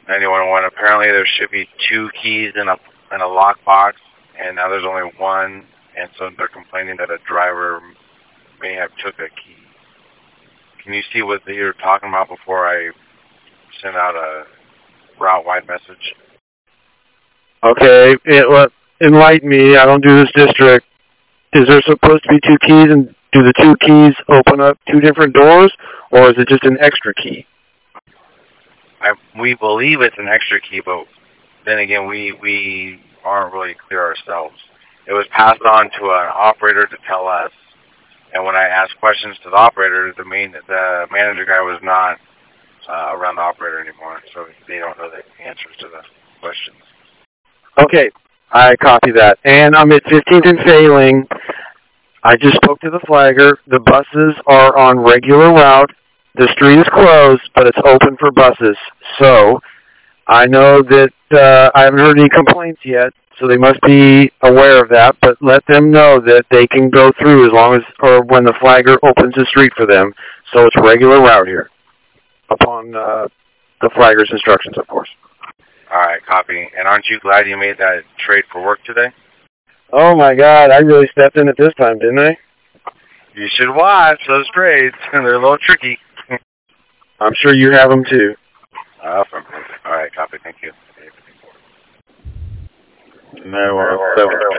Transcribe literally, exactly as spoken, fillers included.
ninety-one one. Apparently there should be two keys in a in a lockbox, and now there's only one, and so they're complaining that a driver may have took a key. Can you see what you're talking about before I send out a route-wide message? Okay, it, well, enlighten me. I don't do this district. Is there supposed to be two keys, and do the two keys open up two different doors, or is it just an extra key? I, we believe it's an extra key, but then again, we, we aren't really clear ourselves. It was passed on to an operator to tell us, and when I asked questions to the operator, the main the manager guy was not uh, around the operator anymore, so they don't know the answers to the questions. Okay, I copy that. And I'm at fifteenth and Failing. I just spoke to the flagger. The buses are on regular route. The street is closed, but it's open for buses. So I know that uh, I haven't heard any complaints yet, so they must be aware of that. But let them know that they can go through as long as, or when the flagger opens the street for them. So it's regular route here, upon uh, the flagger's instructions, of course. All right, copy. And aren't you glad you made that trade for work today? Oh my God, I really stepped in at this time, didn't I? You should watch those trades. They're a little tricky. I'm sure you have them too. Uh, all right, copy. Thank you. No, uh, so